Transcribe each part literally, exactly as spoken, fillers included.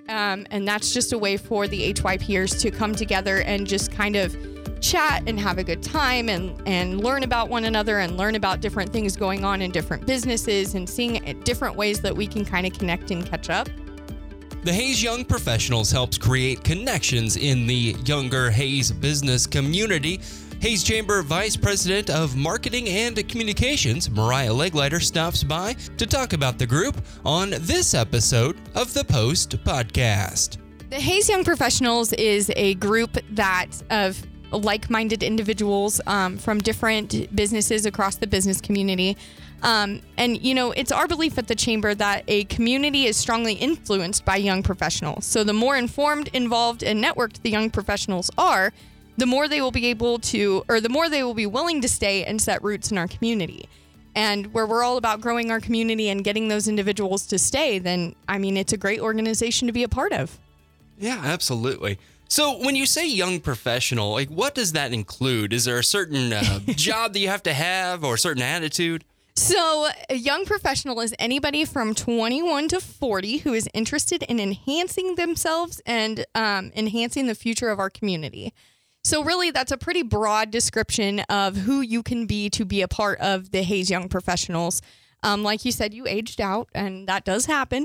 Um, and that's just a way for the H Y Pers to come together and just kind of chat and have a good time and, and learn about one another and learn about different things going on in different businesses and seeing different ways that we can kind of connect and catch up. The Hays Young Professionals helps create connections in the younger Hays business community. Hays Chamber Vice President of Marketing and Communications, Mariah Legleiter, stops by to talk about the group on this episode of the Post Podcast. The Hays Young Professionals is a group that of like-minded individuals um, from different businesses across the business community. Um, and, you know, it's our belief at the Chamber that a community is strongly influenced by young professionals. So the more informed, involved, and networked the young professionals are, the more they will be able to, or the more they will be willing to stay and set roots in our community. And where we're all about growing our community and getting those individuals to stay, then, I mean, it's a great organization to be a part of. Yeah, absolutely. So when you say young professional, like what does that include? Is there a certain uh, job that you have to have or a certain attitude? So a young professional is anybody from twenty-one to forty who is interested in enhancing themselves and um, enhancing the future of our community. So really, that's a pretty broad description of who you can be to be a part of the Hays Young Professionals. Um, like you said, you aged out, and that does happen.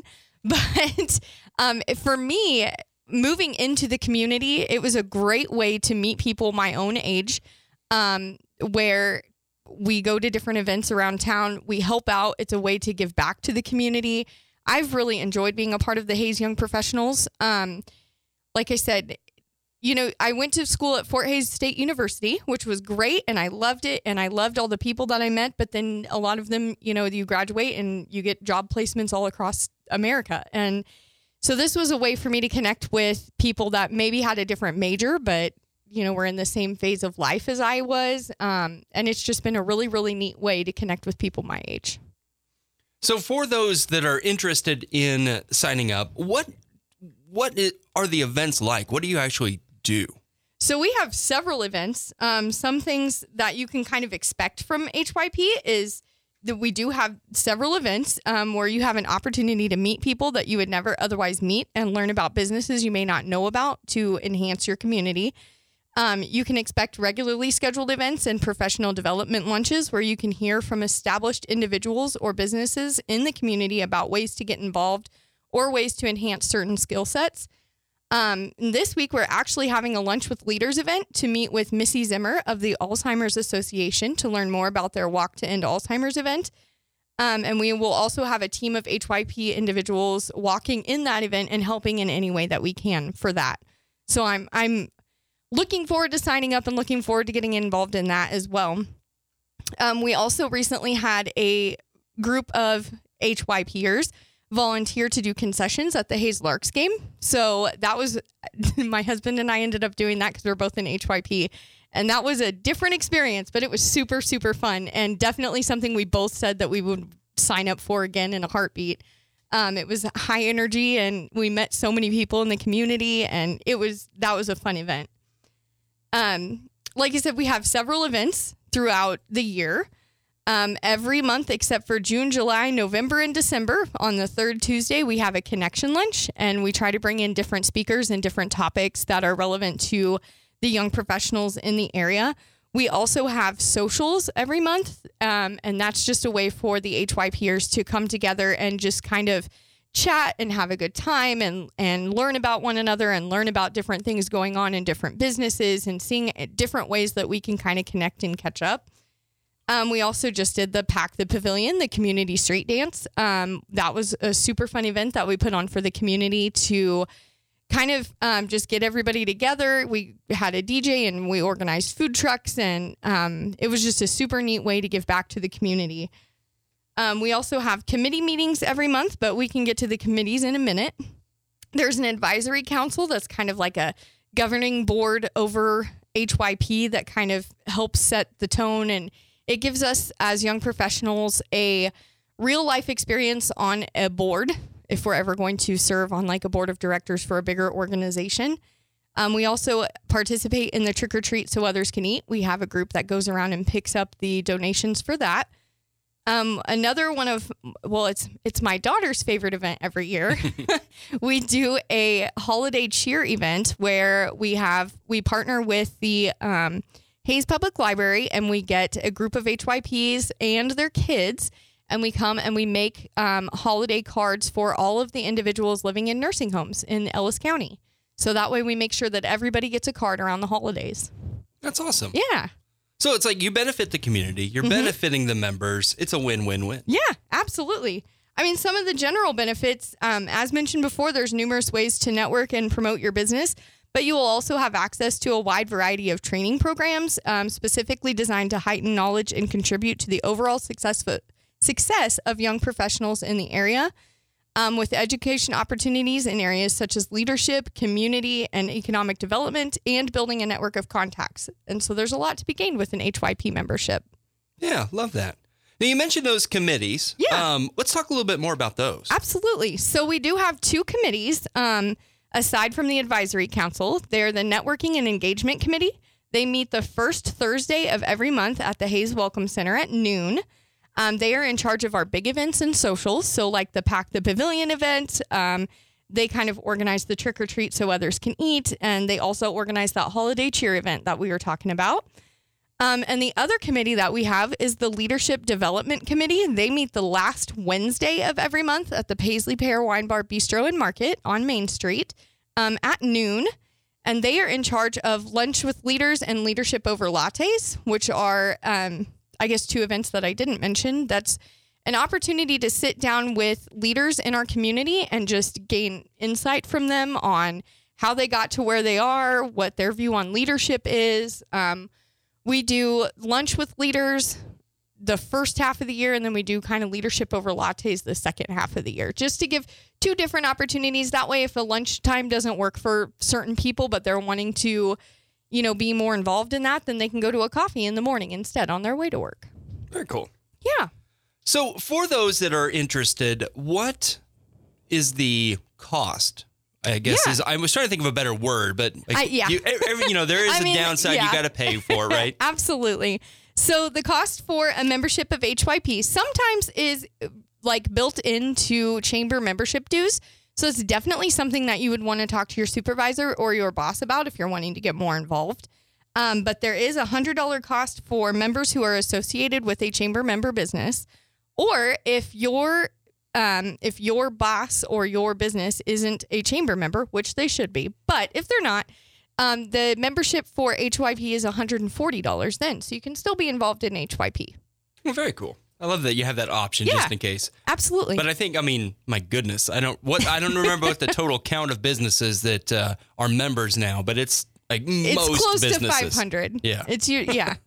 But um, for me, moving into the community, it was a great way to meet people my own age, um, where we go to different events around town. We help out. It's a way to give back to the community. I've really enjoyed being a part of the Hays Young Professionals. Um, like I said, you know, I went to school at Fort Hays State University, which was great, and I loved it, and I loved all the people that I met, but then a lot of them, you know, you graduate and you get job placements all across America. And so this was a way for me to connect with people that maybe had a different major, but, you know, were in the same phase of life as I was. Um, and it's just been a really, really neat way to connect with people my age. So for those that are interested in signing up, what what are the events like? What do you actually do? So we have several events. Um, some things that you can kind of expect from H Y P is that we do have several events um, where you have an opportunity to meet people that you would never otherwise meet and learn about businesses you may not know about to enhance your community. Um, you can expect regularly scheduled events and professional development lunches where you can hear from established individuals or businesses in the community about ways to get involved or ways to enhance certain skill sets. Um, this week, we're actually having a Lunch with Leaders event to meet with Missy Zimmer of the Alzheimer's Association to learn more about their Walk to End Alzheimer's event. Um, and we will also have a team of H Y P individuals walking in that event and helping in any way that we can for that. So I'm I'm looking forward to signing up and looking forward to getting involved in that as well. Um, we also recently had a group of H Y Pers volunteer to do concessions at the Hays Larks game. So that was, my husband and I ended up doing that because we're both in H Y P. And that was a different experience, but it was super, super fun and definitely something we both said that we would sign up for again in a heartbeat. Um, it was high energy and we met so many people in the community and it was, that was a fun event. Um, like I said, we have several events throughout the year. Um, every month except for June, July, November, and December. On the third Tuesday, we have a connection lunch, and we try to bring in different speakers and different topics that are relevant to the young professionals in the area. We also have socials every month, um, and that's just a way for the H Y Pers to come together and just kind of chat and have a good time and, and learn about one another and learn about different things going on in different businesses and seeing different ways that we can kind of connect and catch up. Um, we also just did the Pack the Pavilion, the community street dance. Um, that was a super fun event that we put on for the community to kind of um, just get everybody together. We had a D J and we organized food trucks, and um, it was just a super neat way to give back to the community. Um, we also have committee meetings every month, but we can get to the committees in a minute. There's an advisory council that's kind of like a governing board over H Y P that kind of helps set the tone, and it gives us as young professionals a real life experience on a board if we're ever going to serve on like a board of directors for a bigger organization. Um, we also participate in the trick or treat so others can eat. We have a group that goes around and picks up the donations for that. Um, another one of, well, it's it's my daughter's favorite event every year. We do a holiday cheer event where we have, we partner with the um, Hayes Public Library, and we get a group of H Y Ps and their kids, and we come and we make um, holiday cards for all of the individuals living in nursing homes in Ellis County. So that way we make sure that everybody gets a card around the holidays. That's awesome. Yeah. So it's like you benefit the community, you're mm-hmm. benefiting the members. It's a win-win-win. Yeah, absolutely. I mean, some of the general benefits, um, as mentioned before, there's numerous ways to network and promote your business, but you will also have access to a wide variety of training programs um, specifically designed to heighten knowledge and contribute to the overall success, success of young professionals in the area. Um, with education opportunities in areas such as leadership, community, and economic development, and building a network of contacts. And so there's a lot to be gained with an H Y P membership. Yeah, love that. Now, you mentioned those committees. Yeah. Um, let's talk a little bit more about those. Absolutely. So we do have two committees, um, aside from the advisory council. They're the networking and engagement committee. They meet the first Thursday of every month at the Hayes Welcome Center at noon. Um, they are in charge of our big events and socials. So like the Pack the Pavilion event, um, they kind of organize the trick or treat so others can eat. And they also organize that holiday cheer event that we were talking about. Um, and the other committee that we have is the Leadership Development Committee. They meet the last Wednesday of every month at the Paisley Pear Wine Bar Bistro and Market on Main Street um, at noon. And they are in charge of Lunch with Leaders and Leadership Over Lattes, which are... Um, I guess two events that I didn't mention. That's an opportunity to sit down with leaders in our community and just gain insight from them on how they got to where they are, what their view on leadership is. Um, we do lunch with leaders the first half of the year, and then we do kind of leadership over lattes the second half of the year, just to give two different opportunities. That way, if a lunchtime doesn't work for certain people, but they're wanting to, you know, be more involved in that, then they can go to a coffee in the morning instead on their way to work. Very cool. Yeah. So for those that are interested, what is the cost? I guess yeah. is I was trying to think of a better word, but like, I, yeah. you, every, you know, there is I a mean, downside yeah. you got to pay for, right? Absolutely. So the cost for a membership of H Y P sometimes is like built into chamber membership dues. So it's definitely something that you would want to talk to your supervisor or your boss about if you're wanting to get more involved. Um, but there is a one hundred dollars cost for members who are associated with a chamber member business. Or if your um, if your boss or your business isn't a chamber member, which they should be, but if they're not, um, the membership for H Y P is one hundred forty dollars then. So you can still be involved in H Y P. Well, very cool. I love that you have that option yeah, just in case. Absolutely. But I think, I mean, my goodness, I don't what I don't remember what the total count of businesses that uh, are members now, but it's like it's most close businesses. to five hundred. Yeah. It's your, yeah.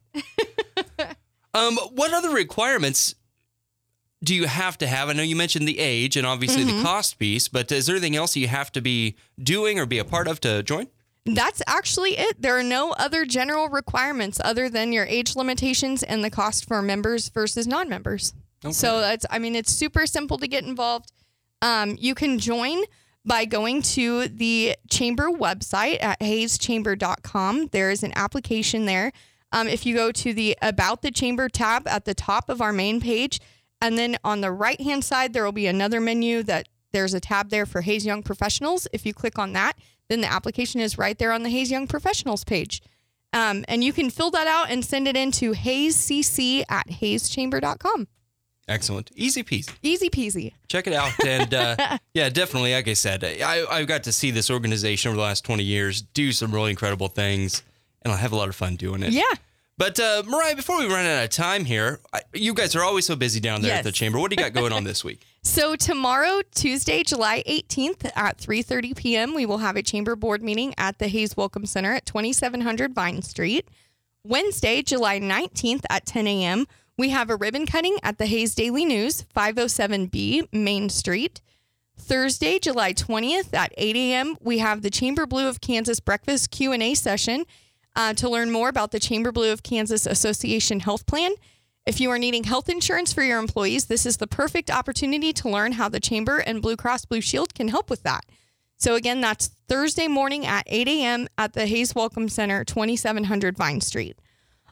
um, what other requirements do you have to have? I know you mentioned the age and obviously mm-hmm. the cost piece, but is there anything else you have to be doing or be a part of to join? That's actually it. There are no other general requirements other than your age limitations and the cost for members versus non-members. Okay. So that's, I mean, it's super simple to get involved. Um, you can join by going to the chamber website at hayes chamber dot com. There is an application there. Um, if you go to the About the Chamber tab at the top of our main page, and then on the right-hand side, there will be another menu that there's a tab there for Hayes Young Professionals. If you click on that, then the application is right there on the Hayes Young Professionals page. Um, and you can fill that out and send it in to hayescc at hayes chamber dot com. Excellent. Easy peasy. Easy peasy. Check it out. And uh, yeah, definitely, like I said, I, I've got to see this organization over the last twenty years do some really incredible things, and I'll have a lot of fun doing it. Yeah. But uh, Mariah, before we run out of time here, I, you guys are always so busy down there yes. at the chamber. What do you got going on this week? So tomorrow, Tuesday, July eighteenth at three thirty p.m., we will have a chamber board meeting at the Hayes Welcome Center at twenty-seven hundred Vine Street. Wednesday, July nineteenth at ten a.m., we have a ribbon cutting at the Hayes Daily News, five oh seven B Main Street. Thursday, July twentieth at eight a.m., we have the Chamber Blue of Kansas breakfast Q and A session uh, to learn more about the Chamber Blue of Kansas Association Health Plan. If you are needing health insurance for your employees, this is the perfect opportunity to learn how the Chamber and Blue Cross Blue Shield can help with that. So again, that's Thursday morning at eight a.m. at the Hayes Welcome Center, twenty-seven hundred Vine Street.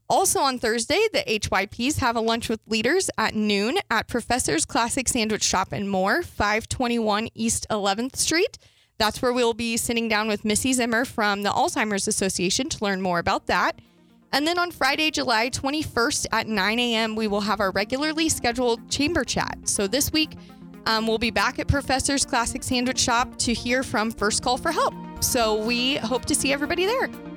Also on Thursday, the H Y Ps have a lunch with leaders at noon at Professor's Classic Sandwich Shop and More, five twenty-one East eleventh Street. That's where we'll be sitting down with Missy Zimmer from the Alzheimer's Association to learn more about that. And then on Friday, July twenty-first at nine a.m., we will have our regularly scheduled chamber chat. So this week, um, we'll be back at Professor's Classic Sandwich Shop to hear from First Call for Help. So we hope to see everybody there.